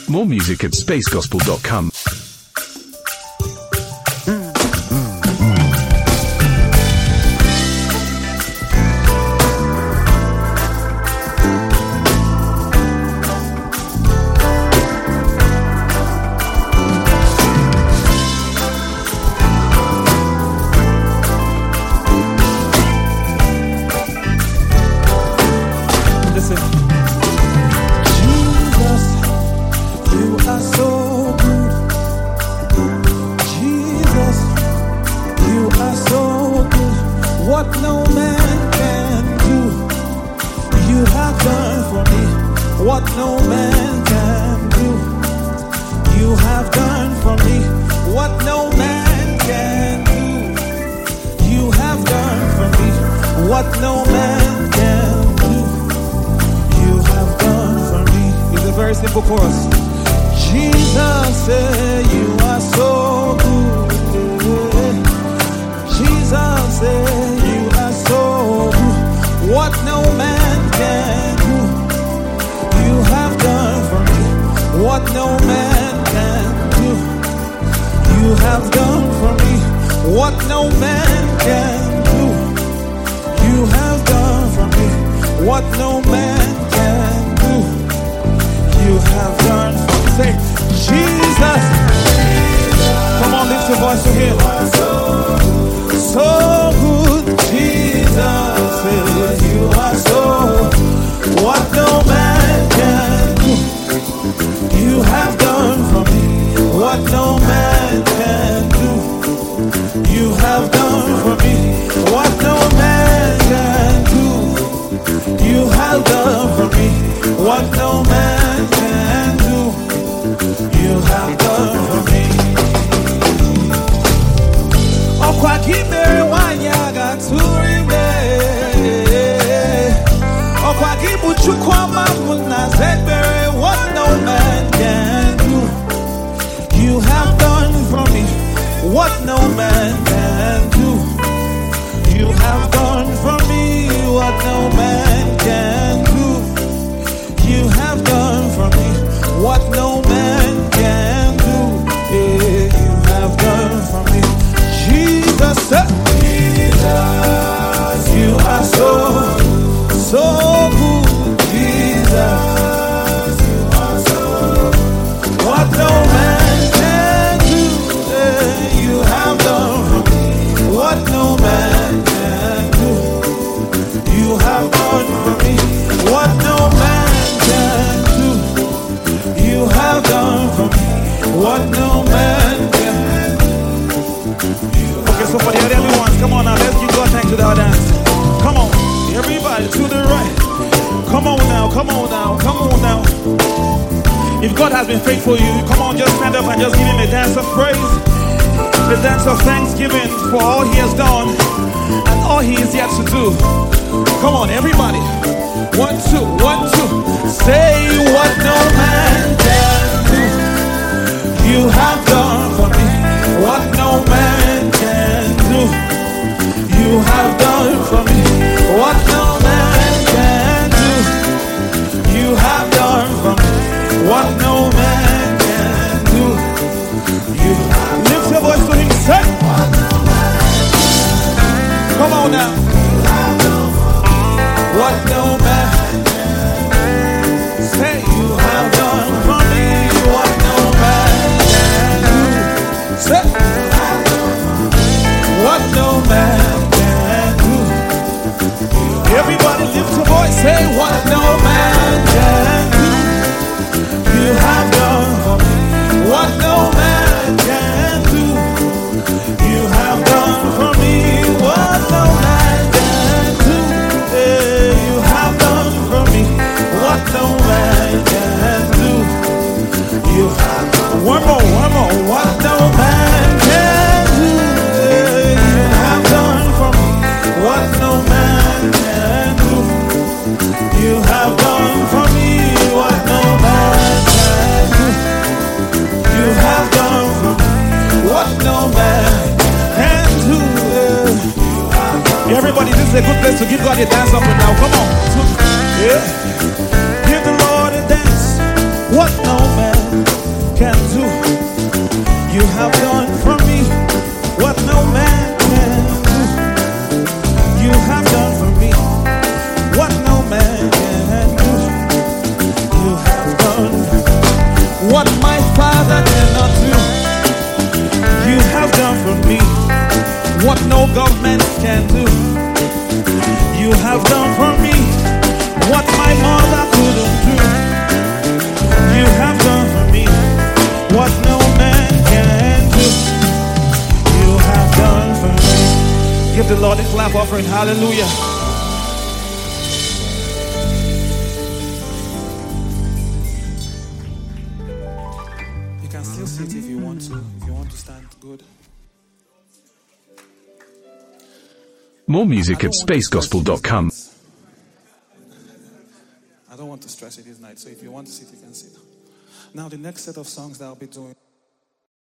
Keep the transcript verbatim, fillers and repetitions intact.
More music at space gospel dot com. Everybody, this is a good place to give God a dance up and now. Come on. Yeah. Give the Lord a dance. What no man government can do. You have done for me what my mother couldn't do. You have done for me what no man can do. You have done for me. Give the Lord a clap offering. Hallelujah. You can still sit if you want to. If you want to stand, good. More music at space gospel dot com. I don't want to stress it this night, so if you want to sit, you can sit. Now, the next set of songs that I'll be doing.